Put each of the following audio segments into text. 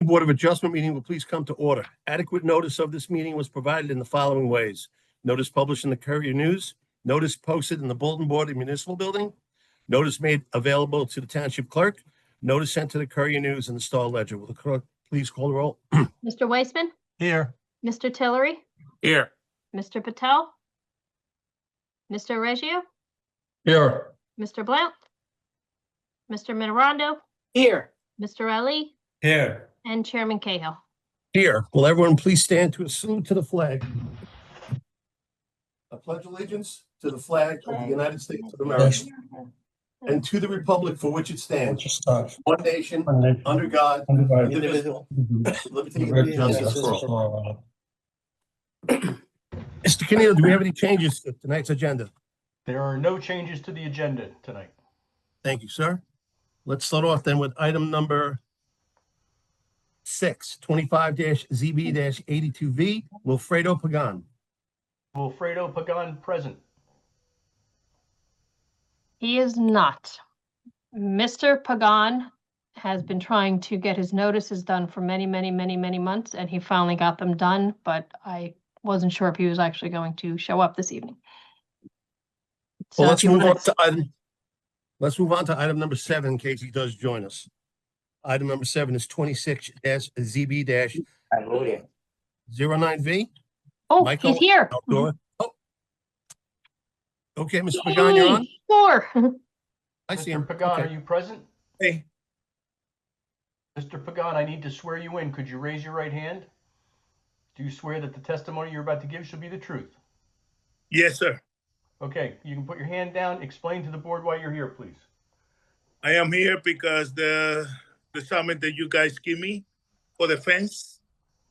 Board of Adjustment meeting will please come to order. Adequate notice of this meeting was provided in the following ways. Notice published in the Courier News, notice posted in the bulletin board of the municipal building, notice made available to the township clerk, notice sent to the Courier News and the Star Ledger. Will the clerk please call the roll? Mr. Weissman, Here. Mr. Tillery, Here. Mr. Patel, Mr. Reggio, Here. Mr. Blount, Mr. Mitterondo, Here. Mr. Ali, Here. and Chairman Cahill. Here, will everyone please stand to a salute to the flag? I pledge allegiance to the flag of the United States of America and to the republic for which it stands, one nation, under God, indivisible, with liberty and justice for all. Mr. Canino, do we have any changes to tonight's agenda? There are no changes to the agenda tonight. Thank you, sir. Let's start off then with item number 6, 25-ZB-82V, Wilfredo Pagan. Wilfredo Pagan, present. He is not. Mr. Pagan has been trying to get his notices done for many months, and he finally got them done, but I wasn't sure if he was actually going to show up this evening. So Well, if you wanna- let's move on to item number 7 in case he does join us. Item number 7 is 26-ZB-09V. Oh, Michael? he's here. Outdoor. Oh. Okay, Mr. Pagan, you're on. Yay, sure. I see him. Mr. Pagan, Okay. are you present? Hey. Mr. Pagan, I need to swear you in. Could you raise your right hand? Do you swear that the testimony you're about to give shall be the truth? Yes, sir. Okay, you can put your hand down. Explain to the board why you're here, please. I am here because the summit that you guys give me for the fence.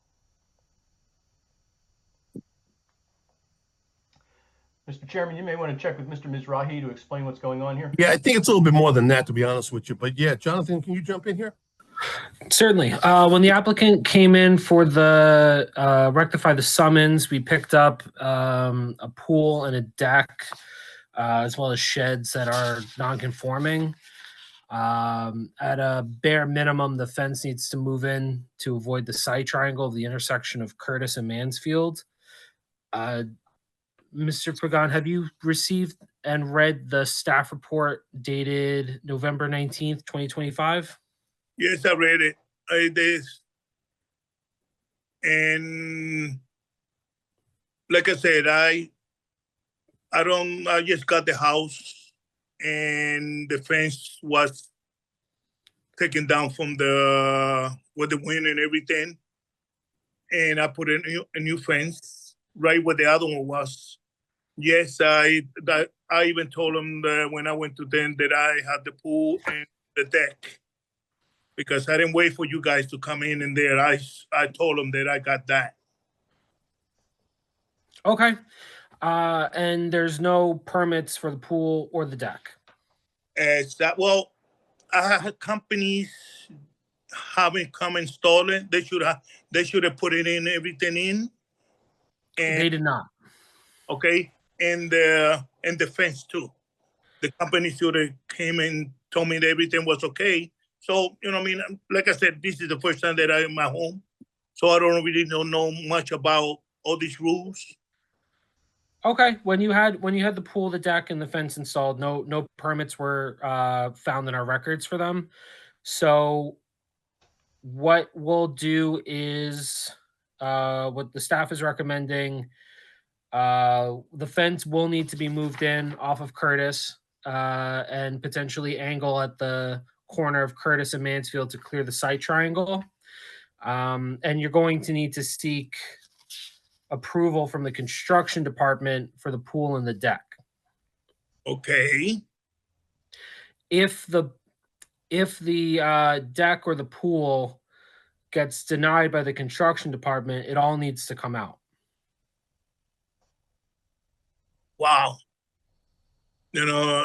Mr. Chairman, you may want to check with Mr. Mizrahi to explain what's going on here. Yeah, I think it's a little bit more than that, to be honest with you. But yeah, Jonathan, can you jump in here? Certainly. When the applicant came in for the rectify the summons, we picked up a pool and a deck, as well as sheds that are non-conforming. At a bare minimum, the fence needs to move in to avoid the sight triangle of the intersection of Curtis and Mansfield. Mr. Pagan, have you received and read the staff report dated November 19th, 2025? Yes, I read it. I did. And like I said, I just got the house and the fence was taken down from with the wind and everything. And I put a new fence right where the other one was. Yes, I even told them that when I went to them that I had the pool and the deck. Because I didn't wait for you guys to come in there. I told them that I got that. Okay. And there's no permits for the pool or the deck. Well, I had companies haven't come install it. They should have put it in, everything in. And They did not. okay, and the fence too. The company should have came and told me that everything was okay. So, you know what I mean? Like I said, this is the first time that I'm in my home. So I don't really know much about all these rules. Okay. When you had the pool, the deck, and the fence installed, no permits were found in our records for them. So what we'll do is what the staff is recommending. The fence will need to be moved in off of Curtis and potentially angle at the corner of Curtis and Mansfield to clear the sight triangle. And you're going to need to seek approval from the construction department for the pool and the deck. Okay. If the deck or the pool gets denied by the construction department, it all needs to come out. Wow. You know,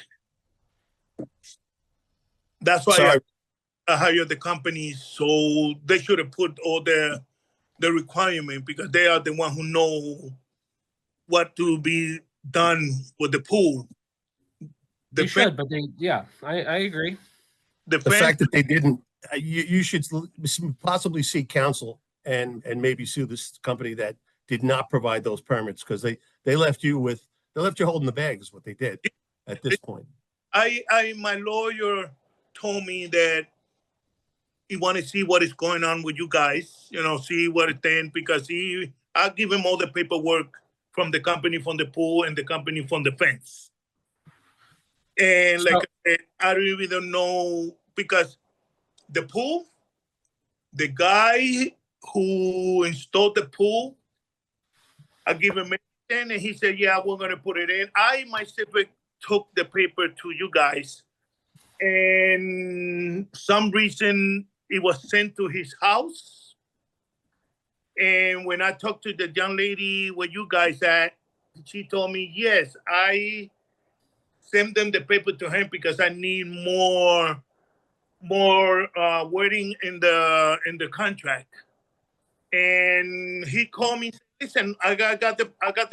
that's why Sorry. I hired the company, so they should have put all the requirement because they are the one who know what to be done with the pool. They should, but I agree. The The fact that they didn't you should possibly seek counsel and maybe sue this company that did not provide those permits, because they left you holding the bag is what they did at this point. My lawyer told me that he want to see what is going on with you guys, see what it then, because I give him all the paperwork from the company from the pool and the company from the fence. And like I said, I really don't know, because the pool, the guy who installed the pool, I give him everything, and he said, yeah, we're going to put it in. I myself took the paper to you guys, and some reason it was sent to his house. And when I talked to the young lady where you guys at, she told me, yes, I sent them the paper to him because I need more wording in the contract. And he called me, listen, I got the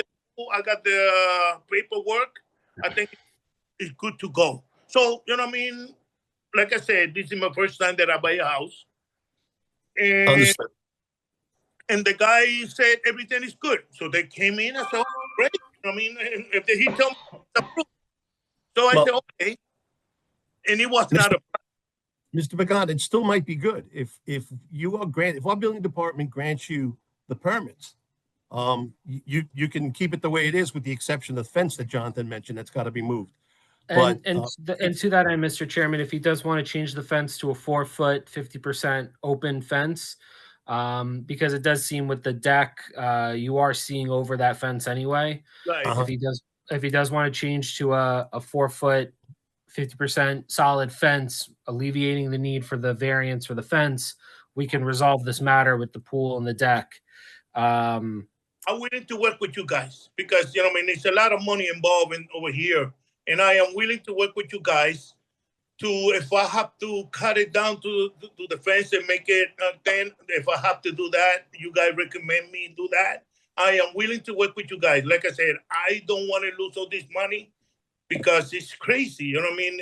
paperwork. I think it's good to go. So, you know what I mean? Like I said, this is my first time that I buy a house. And, Understood. and the guy said everything is good. So they came in and said, oh, great. I mean, if he told me it's approved. So I said, okay. And it was not a Mr. Pagan, it still might be good if our building department grants you the permits. You can keep it the way it is, with the exception of the fence that Jonathan mentioned that's got to be moved. And to that end, Mr. Chairman, if he does want to change the fence to a 4-foot, 50% open fence, because it does seem with the deck, you are seeing over that fence anyway. right. If he does want to change to a 4-foot, 50% solid fence, alleviating the need for the variance for the fence, we can resolve this matter with the pool and the deck. I'm willing to work with you guys because, you know, I mean, there's a lot of money involved over here. And I am willing to work with you guys to, if I have to cut it down to the fence and make it 10, if I have to do that, you guys recommend me do that. I am willing to work with you guys. Like I said, I don't want to lose all this money because it's crazy. You know what I mean?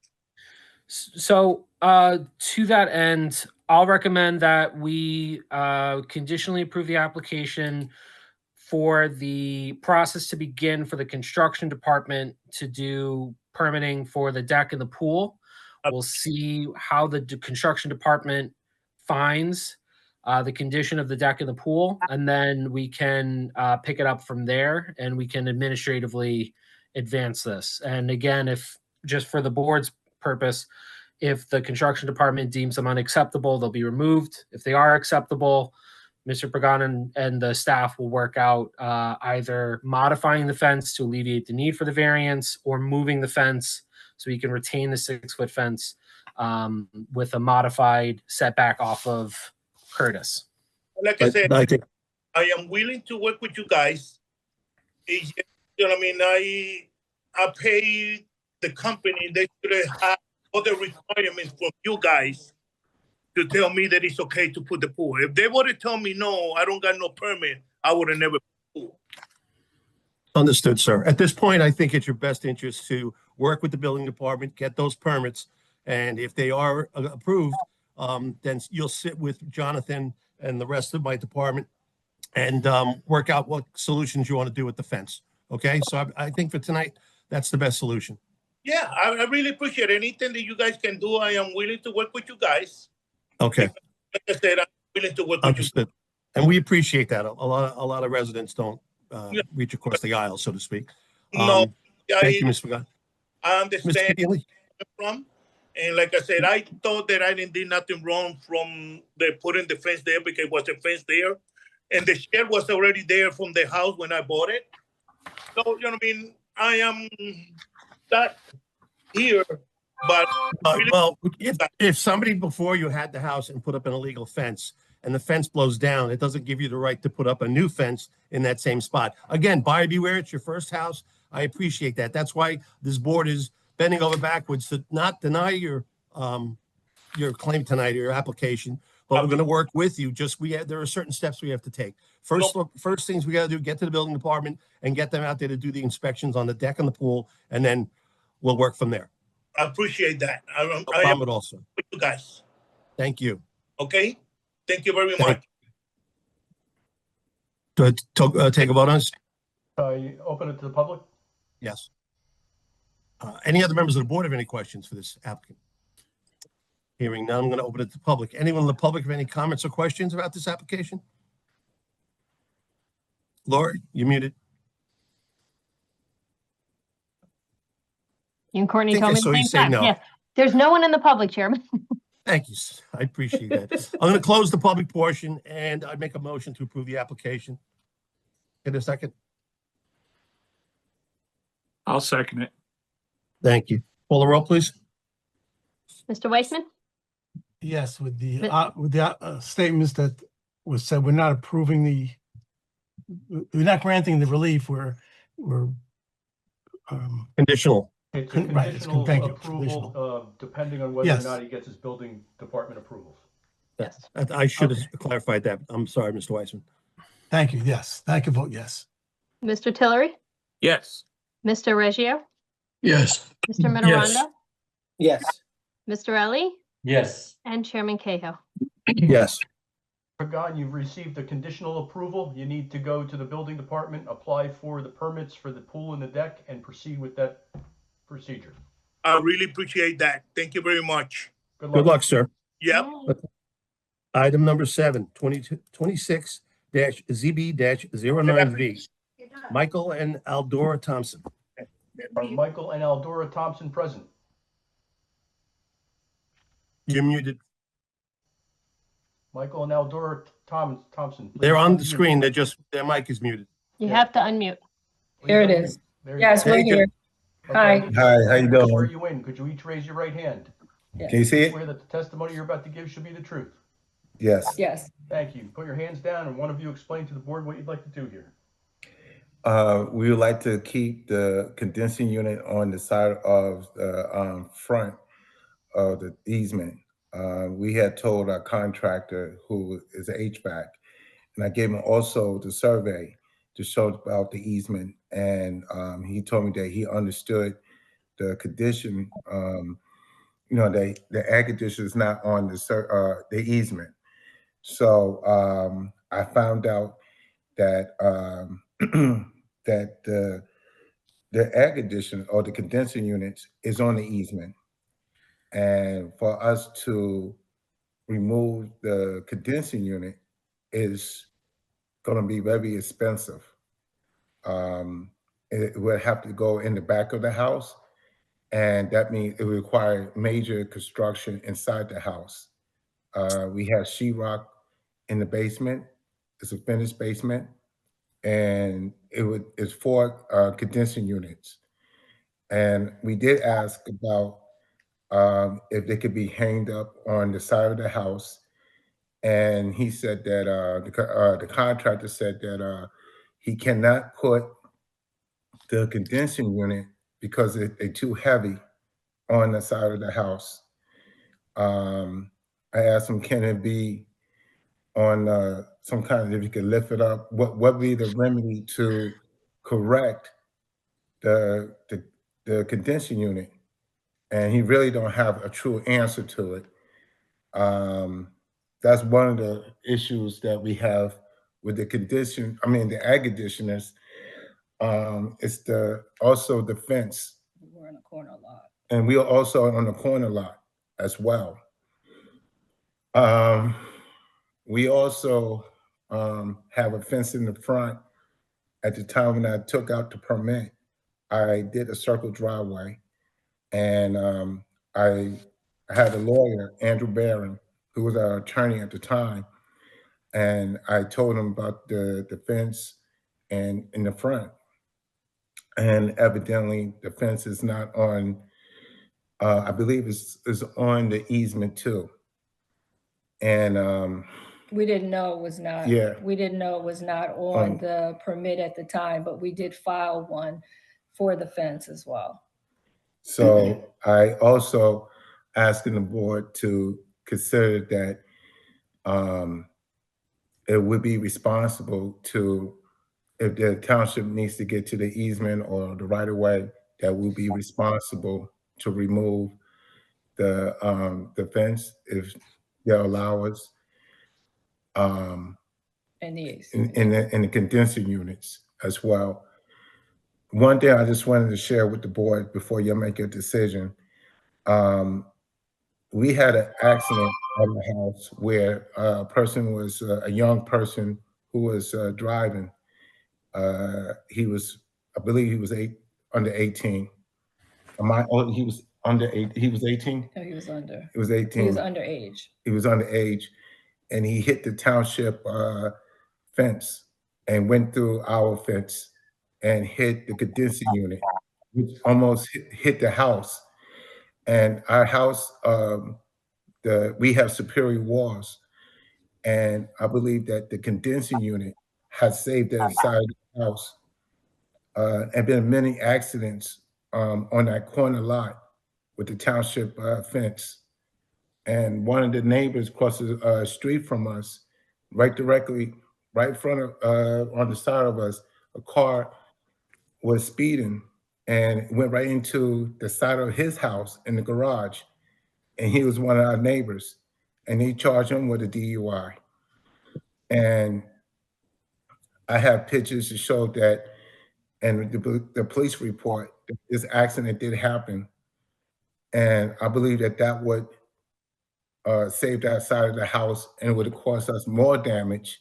So to that end, I'll recommend that we conditionally approve the application for the process to begin for the construction department to do permitting for the deck and the pool. We'll see how the construction department finds the condition of the deck and the pool, and then we can pick it up from there and we can administratively advance this. And again, if just for the board's purpose, if the construction department deems them unacceptable, they'll be removed. If they are acceptable, Mr. Pagan and the staff will work out either modifying the fence to alleviate the need for the variance or moving the fence so you can retain the 6-foot fence with a modified setback off of Curtis. Like I said, I am willing to work with you guys. You know what I mean? I pay the company. They should have other requirements from you guys to tell me that it's okay to put the pool. If they would have told me, no, I don't got no permit, I would have never put the pool. Understood, sir. At this point, I think it's your best interest to work with the building department, get those permits, and if they are approved, then you'll sit with Jonathan and the rest of my department and work out what solutions you want to do with the fence. Okay, so I think for tonight, that's the best solution. Yeah, I really appreciate anything that you guys can do. I am willing to work with you guys. Okay. Like I said, I'm willing to work with you. Understood. And we appreciate that. A lot of residents don't reach across the aisle, so to speak. No, Thank you, Mr. Pagan. I understand Mr. where Keeley? you're from. And like I said, I thought that I didn't do nothing wrong from the putting the fence there because it was a fence there. And the shed was already there from the house when I bought it. So, you know what I mean? I am not here, but Well, if somebody before you had the house and put up an illegal fence and the fence blows down, it doesn't give you the right to put up a new fence in that same spot. Again, buyer beware, it's your first house. I appreciate that. That's why this board is bending over backwards to not deny your claim tonight or your application, but we're going to work with you. There are certain steps we have to take. First things we got to do, get to the building department and get them out there to do the inspections on the deck and the pool, and then we'll work from there. I appreciate that. No problem at all, sir. With you guys. Thank you. Okay? Thank you very Thank- much. Take a vote on this? You open it to the public? Yes. Any other members of the board have any questions for this applicant? Hearing none, I'm going to open it to the public. Anyone in the public have any comments or questions about this application? Laura, you muted. You and Courtney Think I told me saw the you same say time. no. Yes. There's no one in the public, Chairman. Thank you. I appreciate that. I'm going to close the public portion and I'd make a motion to approve the application. In a second. I'll second it. Thank you. Call the roll, please. Mr. Weissman, Yes, with Mi- the statements that was said, we're not not granting the relief, we're Conditional. It's a Right, it's conditional thank you, approval, depending on whether or Yes. not he gets his building department approvals. yes. I should have Okay. clarified that. I'm sorry, Mr. Weissman. thank you, yes, thank you, vote yes. Mr. Tillery, Yes. Mr. Reggio, Yes. Mr. Yes. Mitterondo, Yes. Mr. Ellie, Yes. and Chairman Cahill. Yes. Pagan, you've received a conditional approval. You need to go to the building department, apply for the permits for the pool and the deck, and proceed with that procedure. I really appreciate that. Thank you very much. Good luck, sir. Yep. Item number 7, 26-ZB-09V. Michael and Aldora Thompson. Are Michael and Aldora Thompson present? You're muted. Michael and Aldora Thompson. please They're on the unmute. screen. Their mic is muted. You have to unmute. Please Here it unmute. is. There you Yes, go. we're Thank you. here. Hi. Okay. Hi, how you Swear doing? you in. Could you each raise your right hand? Can you see it? Swear that the testimony you're about to give should be the truth. Yes. Yes. Thank you. Put your hands down and one of you explain to the board what you'd like to do here. We would like to keep the condensing unit on the side of the front of the easement. We had told our contractor, who is HVAC, and I gave him also the survey to show about the easement. And he told me that he understood the condition, the air conditioner is not on the easement. So I found out that that the air conditioner or the condensing units is on the easement. And for us to remove the condensing unit is going to be very expensive. It would have to go in the back of the house, and that means it would require major construction inside the house. We have sheetrock in the basement. It's a finished basement, and it's 4 condensing units. And we did ask about if they could be hanged up on the side of the house, and he said that the contractor said that he cannot put the condensing unit because they're too heavy on the side of the house. I asked him, can it be on some kind of, if you could lift it up, what would be the remedy to correct the condensing unit? And he really don't have a true answer to it. That's one of the issues that we have with the air conditioners. It's also the fence. We're in a corner lot. And we are also on the corner lot as well. We also have a fence in the front. At the time when I took out the permit, I did a circle driveway, and I had a lawyer, Andrew Barron, who was our attorney at the time, and I told him about the fence and in the front. And evidently the fence is not on, I believe is on the easement too. And We didn't know it was not. Yeah. We didn't know it was not on the permit at the time, but we did file one for the fence as well. so I also asking the board to consider that it would be responsible to, if the township needs to get to the easement or the right of way, that will be responsible to remove the fence if they'll allow us. And the AC. In the condensing units as well. One thing I just wanted to share with the board before you make a decision. We had an accident at the house where a person was, a young person who was driving. He was, I believe he was under 18. He was under 8, he was 18? No, he was under. He was 18. He was underage. He was underage, and he hit the township fence and went through our fence and hit the condensing unit, which almost hit the house. And our house, we have superior walls, and I believe that the condensing unit has saved that side of the house. And been many accidents on that corner lot with the township fence. And one of the neighbors across the street from us, right in front of, on the side of us, a car was speeding and went right into the side of his house in the garage. And he was one of our neighbors, and they charged him with a DUI. And I have pictures to show that, and the police report, this accident did happen. And I believe that that would save that side of the house, and it would have caused us more damage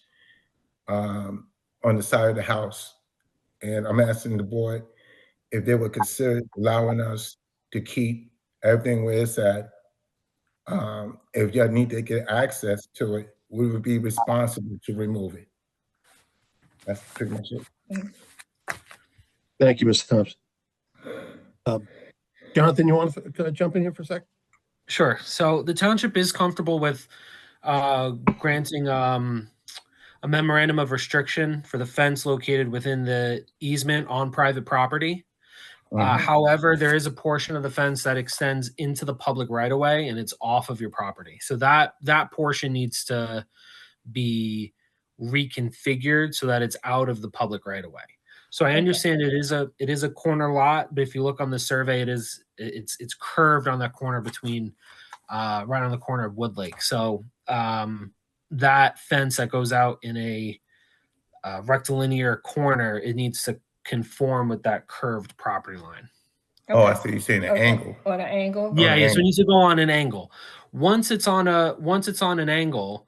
on the side of the house. And I'm asking the board if they would consider allowing us to keep everything where it's at. If y'all need to get access to it, we would be responsible to remove it. That's pretty much it. Thank you, Mr. Thompson. Jonathan, you want to jump in here for a sec? Sure. So the township is comfortable with granting a memorandum of restriction for the fence located within the easement on private property. However, there is a portion of the fence that extends into the public right of way, and it's off of your property. So that portion needs to be reconfigured so that it's out of the public right of way. So I understand it is a corner lot, but if you look on the survey, it's curved on that corner between right on the corner of Wood Lake. So that fence that goes out in a rectilinear corner, it needs to conform with that curved property line. Oh, I see. You're saying an angle. On an angle? Yeah, an yeah. So it angle. needs to go on an angle. Once it's on an angle,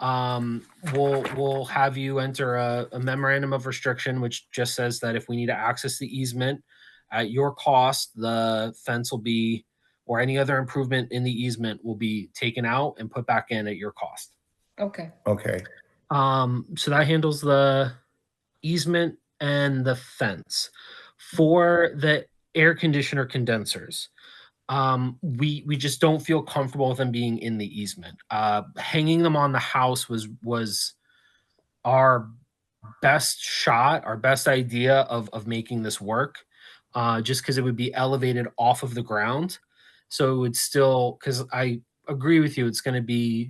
we'll have you enter a memorandum of restriction, which just says that if we need to access the easement at your cost, the fence will be, or any other improvement in the easement will be taken out and put back in at your cost. Okay. Okay. So that handles the easement and the fence. For the air conditioner condensers, we just don't feel comfortable with them being in the easement. Hanging them on the house was our best shot, our best idea of making this work, just because it would be elevated off of the ground. So it would still, because I agree with you, it's going to be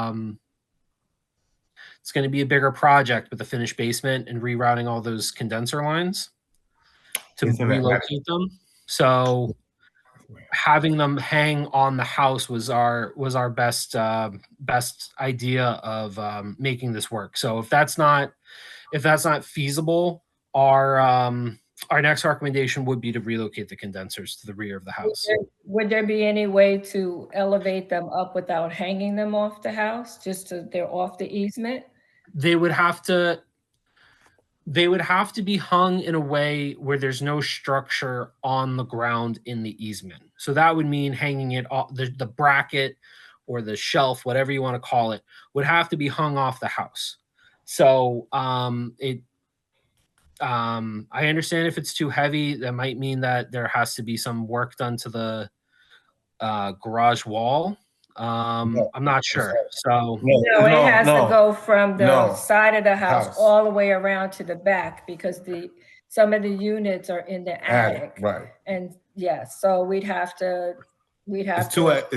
a bigger project with the finished basement and rerouting all those condenser lines to relocate them. So having them hang on the house was our best idea of making this work. So if that's not feasible, our next recommendation would be to relocate the condensers to the rear of the house. Would there be any way to elevate them up without hanging them off the house, just so they're off the easement? They would have to be hung in a way where there's no structure on the ground in the easement. So that would mean hanging it off the bracket or the shelf, whatever you want to call it, would have to be hung off the house. So I understand if it's too heavy, that might mean that there has to be some work done to the garage wall. I'm not sure. So No, it has to go from the side of the house all the way around to the back, because some of the units are in the attic. Right. And yes, so we'd have to. The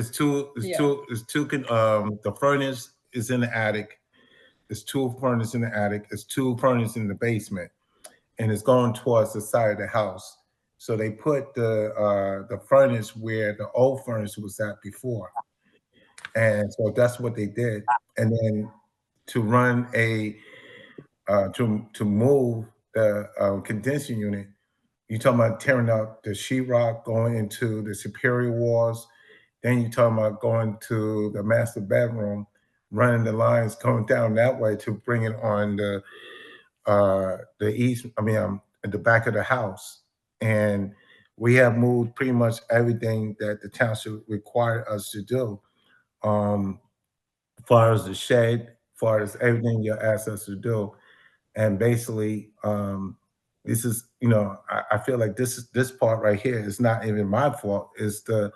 furnace is in the attic. There's two furnaces in the attic. There's two furnaces in the basement, and it's going towards the side of the house. So they put the furnace where the old furnace was at before. And so that's what they did. And then to run to move the condensing unit, you're talking about tearing out the sheetrock, going into the superior walls. Then you're talking about going to the master bedroom, running the lines, going down that way to bring it on the back of the house. And we have moved pretty much everything that the township required us to do. As far as the shed, as far as everything you asked us to do. And basically, this is, I feel like this part right here is not even my fault. It's the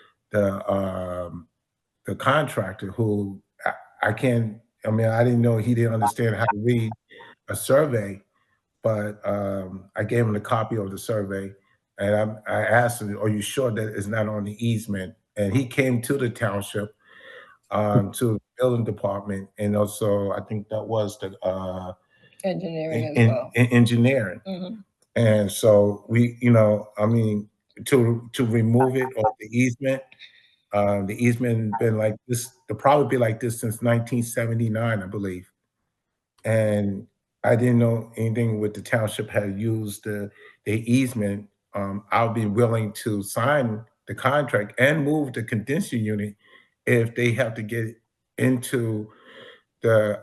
contractor who I didn't know he didn't understand how to read a survey, but I gave him a copy of the survey, and I asked him, "Are you sure that it's not on the easement?" And he came to the township, to the building department, and also I think that was the Engineering as well. Engineering. Mm-hmm. And so we, to remove it off the easement been like this, it'll probably be like this since 1979, I believe. And I didn't know anything with the township had used the easement. I'll be willing to sign the contract and move the condensing unit if they have to get into the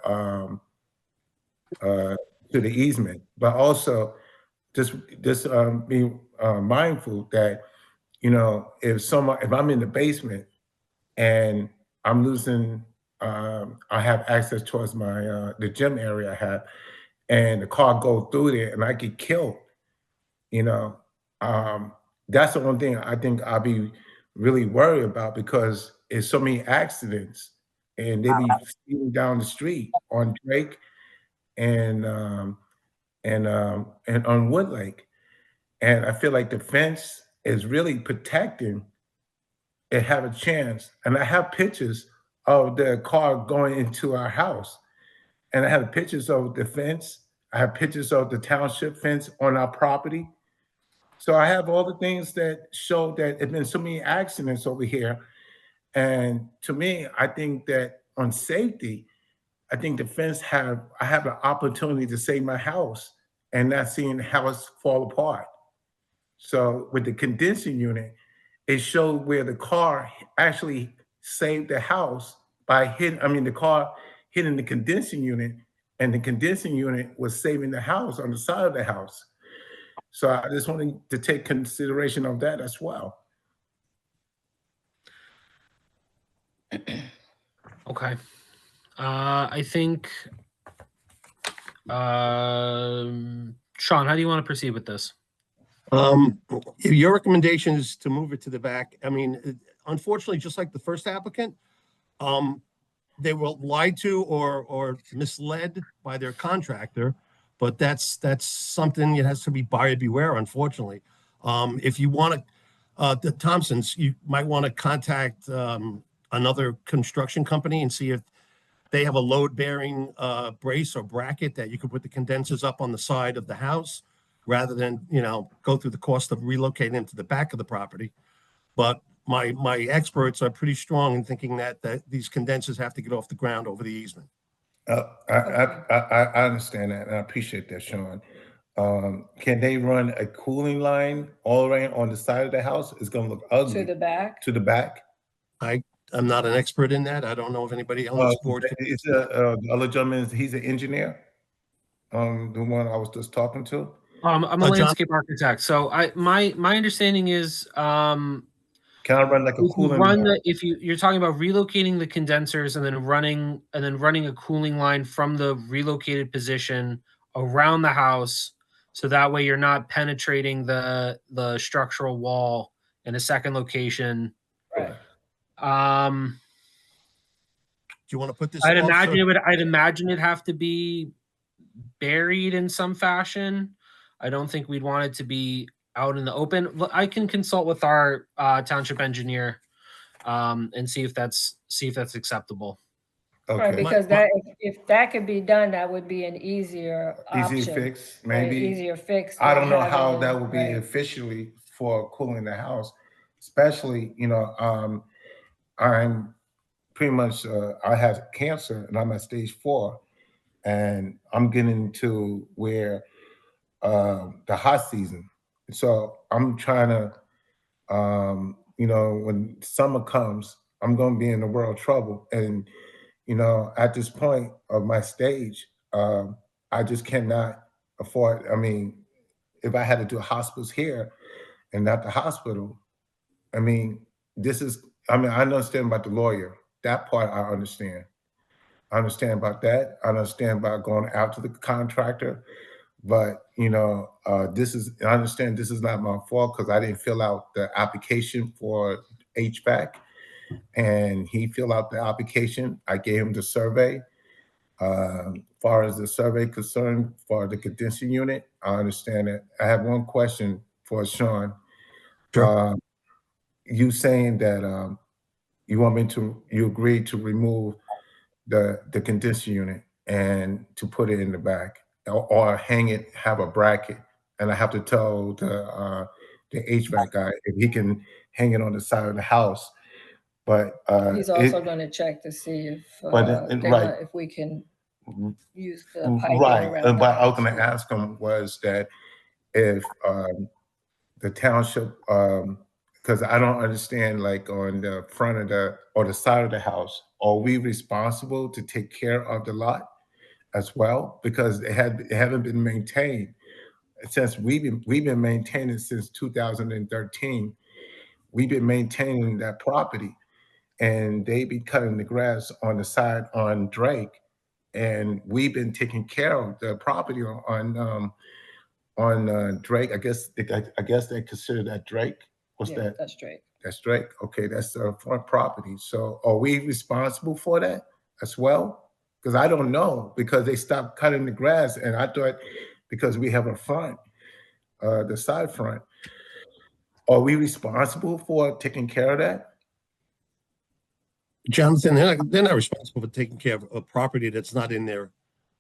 to the easement. But also just be mindful that, if I'm in the basement and I'm losing, I have access towards my the gym area I have, and the car go through there and I get killed, that's the one thing I think I'll be really worried about, because it's so many accidents and they be speeding down the street on Drake and on Woodlake. And I feel like the fence is really protecting and have a chance. And I have pictures of the car going into our house. And I have pictures of the fence. I have pictures of the township fence on our property. So I have all the things that show that there's been so many accidents over here. And to me, I think that on safety, I think the fence I have an opportunity to save my house and not seeing the house fall apart. So with the condensing unit, it showed where the car actually saved the house by the car hitting the condensing unit, and the condensing unit was saving the house on the side of the house. So I just wanted to take consideration of that as well. Okay. I think, Sean, how do you want to proceed with this? Your recommendation is to move it to the back. Unfortunately, just like the first applicant, they were lied to or misled by their contractor, but that's something that has to be buyer beware, unfortunately. If you want to, the Thompsons, you might want to contact another construction company and see if they have a load-bearing brace or bracket that you could put the condensers up on the side of the house, rather than, go through the cost of relocating them to the back of the property. But my experts are pretty strong in thinking that these condensers have to get off the ground over the easement. I understand that, and I appreciate that, Sean. Can they run a cooling line all around on the side of the house? It's going to look ugly. To the back? To the back? I'm not an expert in that. I don't know if anybody on this board. It's the other gentleman, he's an engineer, the one I was just talking to. I'm a landscape architect. So my understanding is, can I run like a cooling line? If you're talking about relocating the condensers and then running a cooling line from the relocated position around the house, so that way you're not penetrating the structural wall in a second location. Right. Do you want to put this? I'd imagine it'd have to be buried in some fashion. I don't think we'd want it to be out in the open. I can consult with our township engineer and see if that's acceptable. Okay. Right, because if that could be done, that would be an easier option. Easier fix, maybe. Right, easier fix. I don't know how that would be officially for cooling the house, especially, I'm pretty much, I had cancer and I'm at stage 4, and I'm getting to where the hot season. So I'm trying to, when summer comes, I'm going to be in the world trouble. And, at this point of my stage, I just cannot afford. I mean, if I had to do a hospice here and not the hospital, I mean, I understand about the lawyer. That part I understand. I understand about that. I understand about going out to the contractor. But, I understand this is not my fault because I didn't fill out the application for HVAC. And he filled out the application. I gave him the survey. Far as the survey concerned for the condensing unit, I understand it. I have one question for Sean. Sure. You saying that you agreed to remove the condenser unit and to put it in the back or hang it, have a bracket. And I have to tell the HVAC guy if he can hang it on the side of the house. But he's also going to check to see if if we can use the piping around the But I was house. going to ask him was that if the township, because I don't understand, like on the front of the side of the house, are we responsible to take care of the lot as well? Because it haven't been maintained since we've been maintaining since 2013. We've been maintaining that property, and they be cutting the grass on the side on Drake, and we've been taking care of the property on Drake. I guess they consider that Drake. What's that? That's Drake. That's Drake. Okay, that's the front property. So are we responsible for that as well? Because I don't know, because they stopped cutting the grass, and I thought because we have a front, the side front, are we responsible for taking care of that? Jonathan, they're not responsible for taking care of a property that's not in their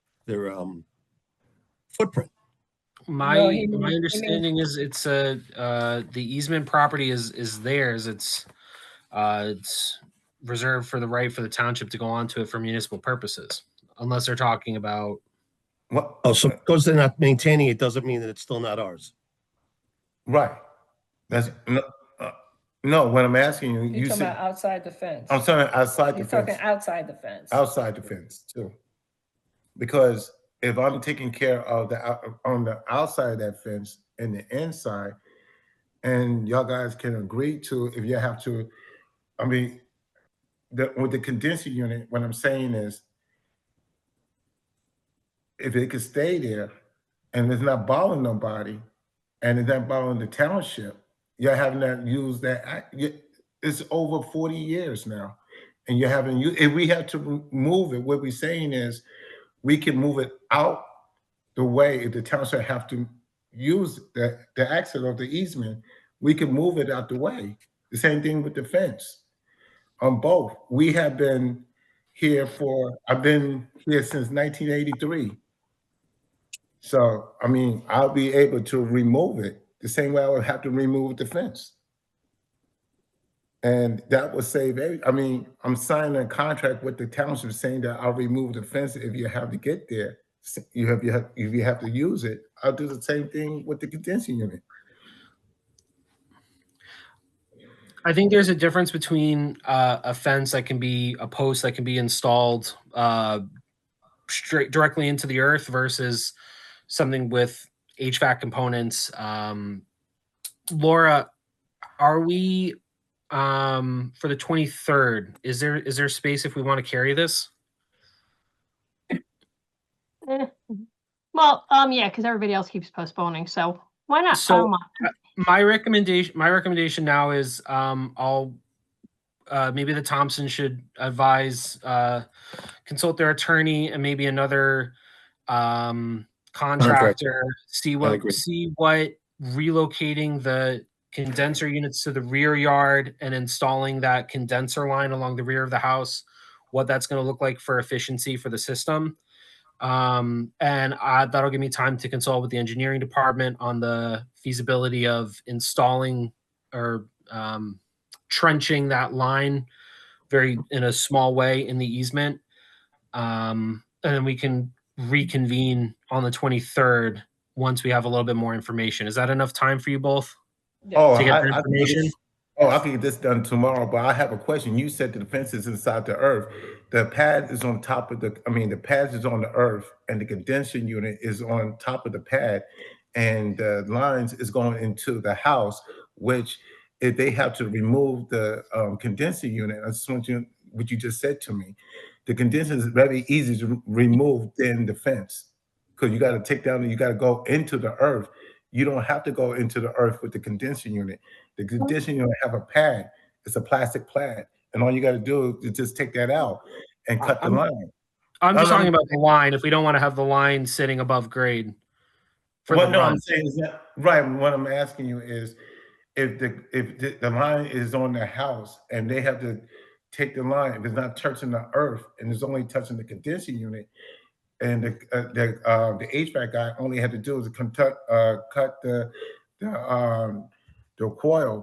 footprint. My understanding is it's the easement property is theirs. It's reserved for the right for the township to go onto it for municipal purposes, unless they're talking about. What? Oh, so because they're not maintaining it doesn't mean that it's still not ours. Right. That's no. When I'm asking you, You're talking about outside the fence. I'm sorry, outside the fence. You're talking outside the fence. Outside the fence too, because if I'm taking care of on the outside of that fence and the inside, and y'all guys can agree to, if you have to, I mean, with the condenser unit, what I'm saying is, if it could stay there and it's not bothering nobody and it's not bothering the township, you're having to use that. It's over 40 years now. And you're having, if we have to move it, what we're saying is we can move it out the way. If the township have to use the exit of the easement, we can move it out the way. The same thing with the fence on both. We have been here I've been here since 1983. So, I mean, I'll be able to remove it the same way I would have to remove the fence. And that would save I'm signing a contract with the township saying that I'll remove the fence if you have to get there. If you have to use it, I'll do the same thing with the condensing unit. I think there's a difference between a fence that can be a post that can be installed straight directly into the earth versus something with HVAC components. Laura, are we for the 23rd? Is there space if we want to carry this? Well, yeah, because everybody else keeps postponing, so why not? So my recommendation now is I'll maybe the Thompson should advise consult their attorney and maybe another contractor, see what relocating the condenser units to the rear yard and installing that condenser line along the rear of the house, what that's going to look like for efficiency for the system. And that'll give me time to consult with the engineering department on the feasibility of installing or trenching that line in a small way in the easement. And then we can reconvene on the 23rd once we have a little bit more information. Is that enough time for you both? Oh, To get I the can get information? this- I can get this done tomorrow, but I have a question. You said that the fence is inside the earth. The pad is on top of the pad is on the earth and the condensing unit is on top of the pad, and the lines is going into the house, which if they have to remove the condensing unit, I just want you, what you just said to me, the condenser is very easy to remove than the fence, because you got to take down, you got to go into the earth. You don't have to go into the earth with the condensing unit. The condensing unit have a pad. It's a plastic pad, and all you got to do is just take that out and cut the line. I'm just No, talking about the line. If we don't want to have the line sitting above grade. What I'm saying is that, right. What I'm asking you is, if the line is on the house and they have to take the line, if it's not touching the earth and it's only touching the condensing unit, and the HVAC guy only had to do is cut the coil.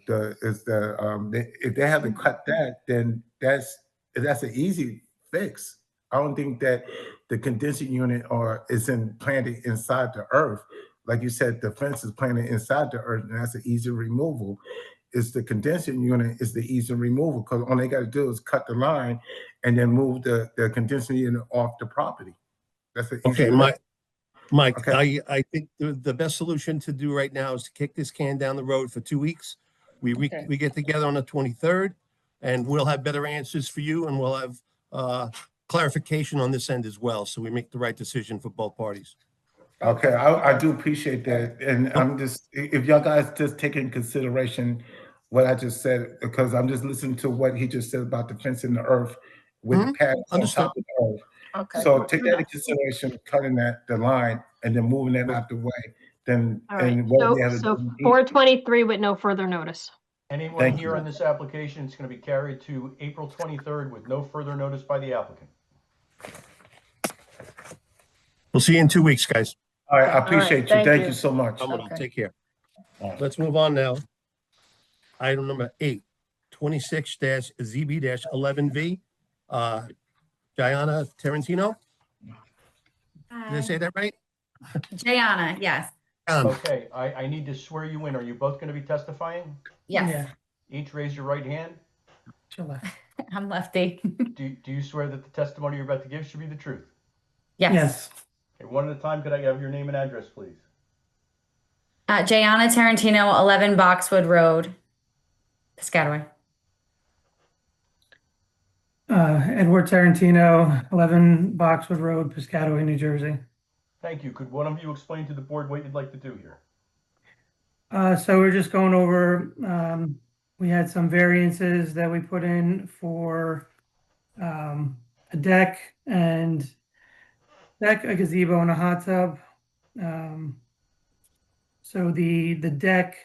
If they have to cut that, then that's an easy fix. I don't think that the condensing unit is planted inside the earth. Like you said, the fence is planted inside the earth, and that's an easy removal. It's the condensing unit is the easy removal, because all they got to do is cut the line and then move the condensing unit off the property. That's the Okay, Mike, Okay. I think the best solution to do right now is to kick this can down the road for 2 weeks. We get together on the 23rd, and we'll have better answers for you, and we'll have clarification on this end as well, so we make the right decision for both parties. Okay, I do appreciate that, and I'm just, if y'all guys just take in consideration what I just said, because I'm just listening to what he just said about the fence in the earth with the pad on top of the earth. Okay. So take that into consideration, cutting the line and then moving that out the way. Then All right, and what we have to so do- 4/23 with no further notice. Anyone Thank here you. on this application is going to be carried to April 23rd with no further notice by the applicant. We'll see you in 2 weeks, guys. All right, I appreciate you. thank Thank you. you so much. Phenomenal. Okay. Take care. All right. Let's move on now. Item number 8, 26-ZB-11V. Diana Tarantino, did I say that right? Jayana, yes. Okay, I need to swear you in. Are you both going to be testifying? Yes. Each raise your right hand. I'm lefty. Do you swear that the testimony you're about to give should be the truth? Yes. Okay, one at a time. Could I have your name and address, please? Jayana Tarantino, 11 Boxwood Road, Piscataway. Edward Tarantino, 11 Boxwood Road, Piscataway, New Jersey. Thank you. Could one of you explain to the board what you'd like to do here? So we're just going over, we had some variances that we put in for a deck, a gazebo, and a hot tub. So the deck,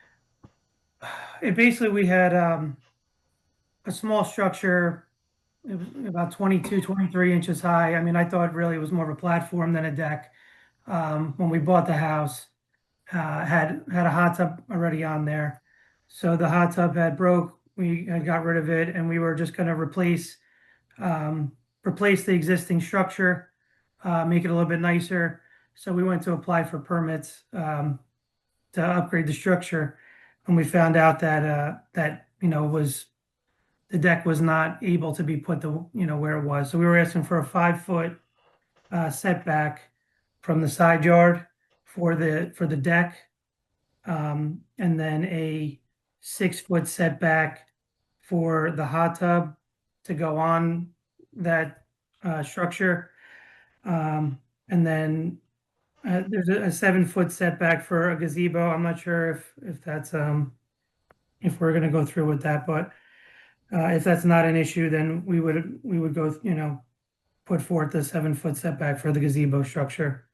we had a small structure. It was about 22, 23 inches high. I mean, I thought really it was more of a platform than a deck. When we bought the house, had a hot tub already on there. So the hot tub had broke. We had got rid of it, and we were just going to replace the existing structure, make it a little bit nicer. So we went to apply for permits to upgrade the structure, and we found out that the deck was not able to be put where it was. So we were asking for a 5-foot setback from the side yard for the deck, and then a 6-foot setback for the hot tub to go on that structure, and then there's a 7-foot setback for a gazebo. I'm not sure if that's if we're going to go through with that, but if that's not an issue, then we would go, put forth the 7-foot setback for the gazebo structure.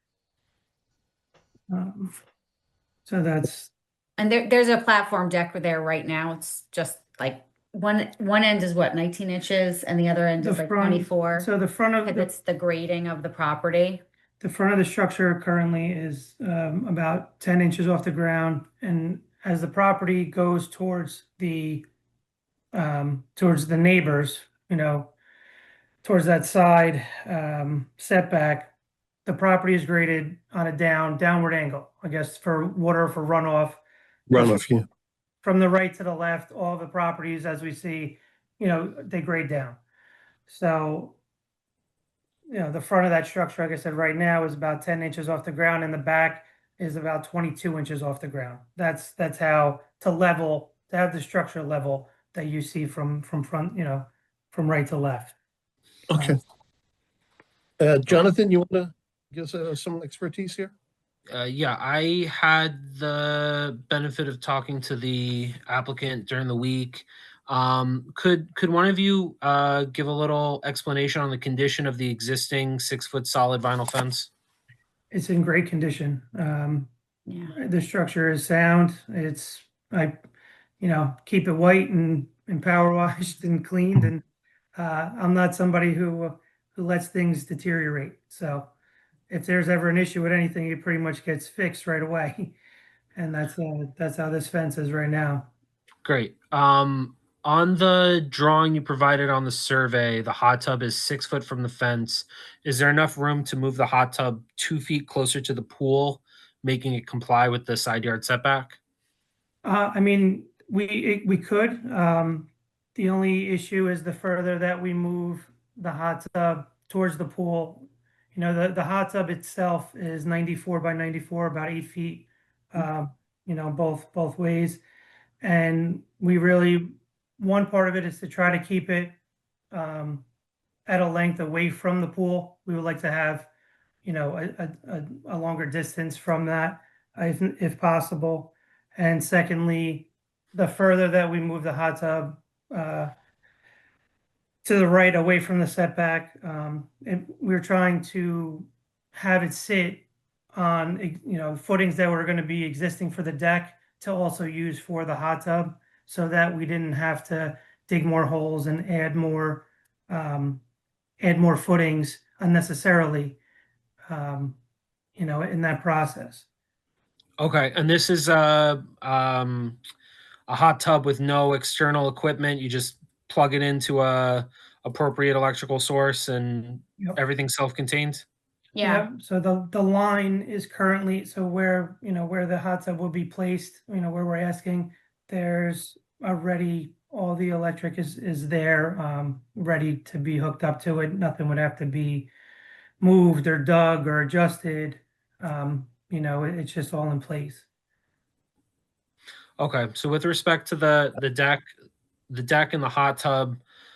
So that's. And there's a platform deck there right now. It's just like one end is what, 19 inches, and the other end is like 24. So the front of it's the grading of the property. The front of the structure currently is about 10 inches off the ground, and as the property goes towards the towards the neighbors, towards that side setback, the property is graded on a downward angle, I guess, for water, for runoff. Runoff, yeah. From the right to the left, all the properties, as we see, they grade down. So, the front of that structure, like I said, right now is about 10 inches off the ground, and the back is about 22 inches off the ground. That's how to have the structure level that you see from front, from right to left. Okay. Jonathan, you want to give us some expertise here? Yeah, I had the benefit of talking to the applicant during the week. Could one of you give a little explanation on the condition of the existing 6-foot solid vinyl fence? It's in great condition. Yeah. The structure is sound. Keep it white and power washed and cleaned. And I'm not somebody who lets things deteriorate. So if there's ever an issue with anything, it pretty much gets fixed right away. And that's how this fence is right now. Great. On the drawing you provided on the survey, the hot tub is 6 foot from the fence. Is there enough room to move the hot tub 2 feet closer to the pool, making it comply with the side yard setback? We could. The only issue is the further that we move the hot tub towards the pool. The hot tub itself is 94 by 94, about 8 feet, both ways. And one part of it is to try to keep it at a length away from the pool. We would like to have, a longer distance from that, if possible. And secondly, the further that we move the hot tub to the right, away from the setback, we're trying to have it sit on, footings that were going to be existing for the deck to also use for the hot tub, so that we didn't have to dig more holes and add more footings unnecessarily, in that process. Okay, and this is a hot tub with no external equipment. You just plug it into a appropriate electrical source, and Yep. everything's self-contained. Yeah. Yep. So the line is currently, so where the hot tub will be placed, where we're asking, there's already, all the electric is there, ready to be hooked up to it. Nothing would have to be moved or dug or adjusted. It's just all in place. Okay, so with respect to the deck and the hot tub,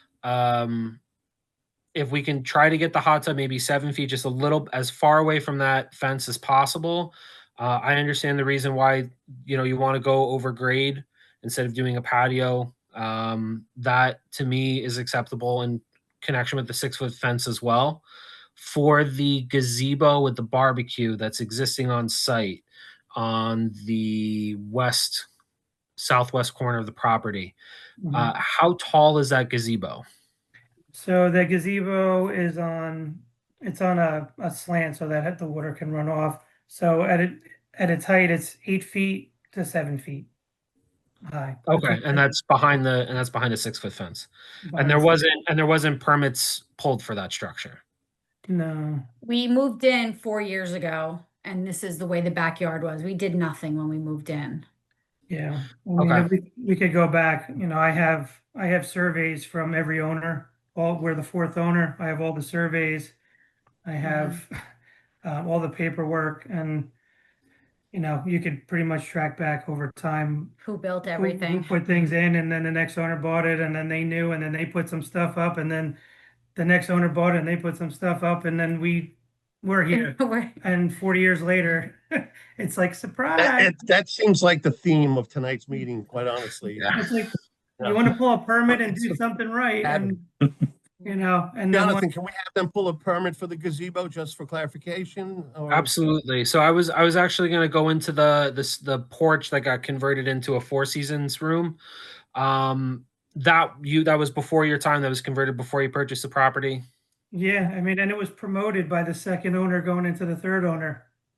if we can try to get the hot tub maybe 7 feet, just a little as far away from that fence as possible. I understand the reason why you want to go over grade instead of doing a patio. That to me is acceptable in connection with the 6-foot fence as well. For the gazebo with the barbecue that's existing on site on the southwest corner of the property, how tall is that gazebo? So the gazebo is on a slant so that the water can run off. So at its height, it's 8 feet to 7 feet high. Okay, and that's behind the 6-foot fence. And there wasn't permits pulled for that structure. No. We moved in 4 years ago, and this is the way the backyard was. We did nothing when we moved in. Yeah. Okay. We could go back. I have surveys from every owner. We're the fourth owner. I have all the surveys. I have all the paperwork, and you could pretty much track back over time Who built who everything? put things in, and then the next owner bought it, and then they knew, and then they put some stuff up, and then the next owner bought it and they put some stuff up, and then we're here. And 40 years later, it's like, surprise. That seems like the theme of tonight's meeting, quite honestly. It's like, you want to pull a permit and do something right, and and then Jonathan, can we have them pull a permit for the gazebo just for clarification? Or- Absolutely. So I was actually going to go into the porch that got converted into a Four Seasons room. That was before your time. That was converted before you purchased the property. Yeah, and it was promoted by the second owner going into the third owner.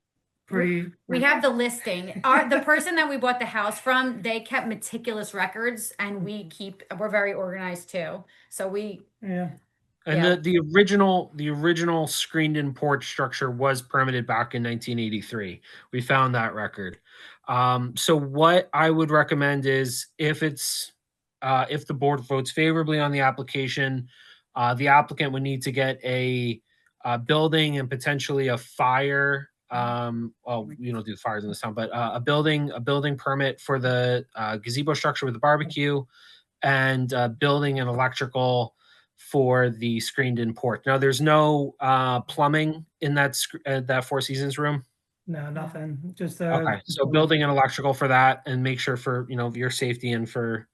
pretty. We have the listing. The person that we bought the house from, they kept meticulous records, and we're very organized too. So Yeah. And Yeah. the original screened-in porch structure was permitted back in 1983. We found that record. So what I would recommend is if the board votes favorably on the application, the applicant would need to get a building and potentially a fire. Well, you don't do fires in this town, but a building permit for the gazebo structure with the barbecue, and building and electrical for the screened-in porch. Now, there's no plumbing in that Four Seasons room. No, nothing. Just Okay, so building and electrical for that, and make sure for your safety and for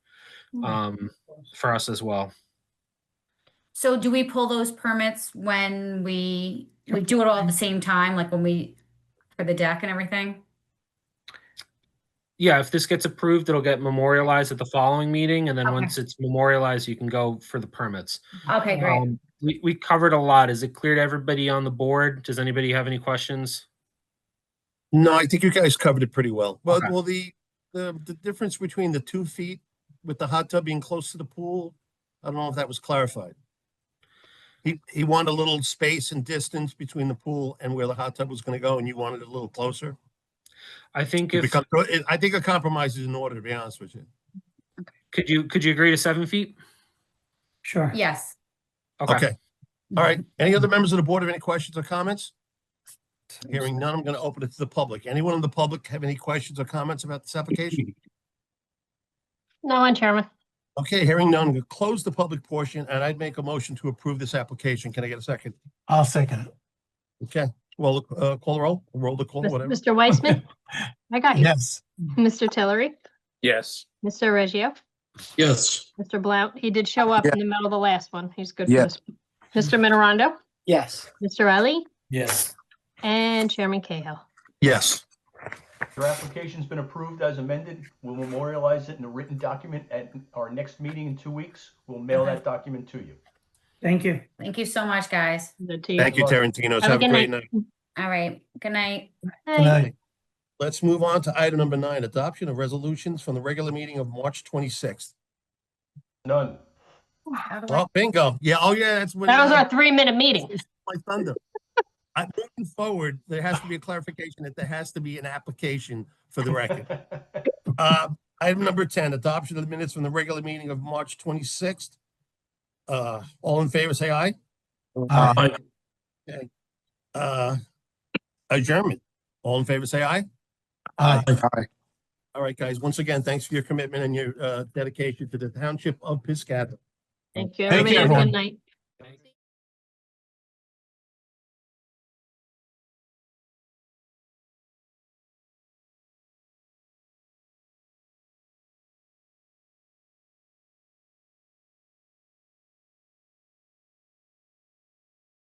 us as well. So do we pull those permits when we do it all at the same time, like for the deck and everything? Yeah, if this gets approved, it'll get memorialized at the following meeting, and then Okay. once it's memorialized, you can go for the permits. Okay, great. We covered a lot. Is it clear to everybody on the board? Does anybody have any questions? No, I think you guys covered it pretty well. Well, Okay. well, the difference between the 2 feet with the hot tub being close to the pool, I don't know if that was clarified. He wanted a little space and distance between the pool and where the hot tub was going to go, and you wanted it a little closer. I think I think a compromise is in order, to be honest with you. could you agree to 7 feet? Sure. Yes. Okay. All right. Any other members of the board have any questions or comments? Hearing none, I'm going to open it to the public. Anyone in the public have any questions or comments about this application? No one, Chairman. Okay, hearing none, I'm going to close the public portion, and I'd make a motion to approve this application. Can I get a second? I'll second it. Okay, well, call the roll the call, whatever. Mr. Weissman? I got you. Yes. Mr. Tillery? Yes. Mr. Reggio? Yes. Mr. Blount? He did show up in the middle of the last one. He's good for Yeah. this. Mr. Minorando? Yes. Mr. Ali? Yes. And Chairman Cahill. Yes. Your application's been approved as amended. We'll memorialize it in a written document at our next meeting in 2 weeks. We'll mail that document to you. Thank you. Thank you so much, guys. Good to you. Thank you, Tarantino. Have a Have a good great night. night. All right. Good night. Good night. Let's move on to item number 9, adoption of resolutions from the regular meeting of March 26th. None. How do I- Oh, bingo. Yeah, oh yeah, that's when. That was our 3-minute meeting. My thunder. Moving forward, there has to be a clarification that there has to be an application for the record. Item number 10, adoption of the minutes from the regular meeting of March 26th. All in favor, say aye. Aye. Okay. Adjournment. All in favor, say aye. Aye. All right, guys. Once again, thanks for your commitment and your dedication to the Township of Piscataway. Thank you. Thank Everybody you, have a everyone. good night.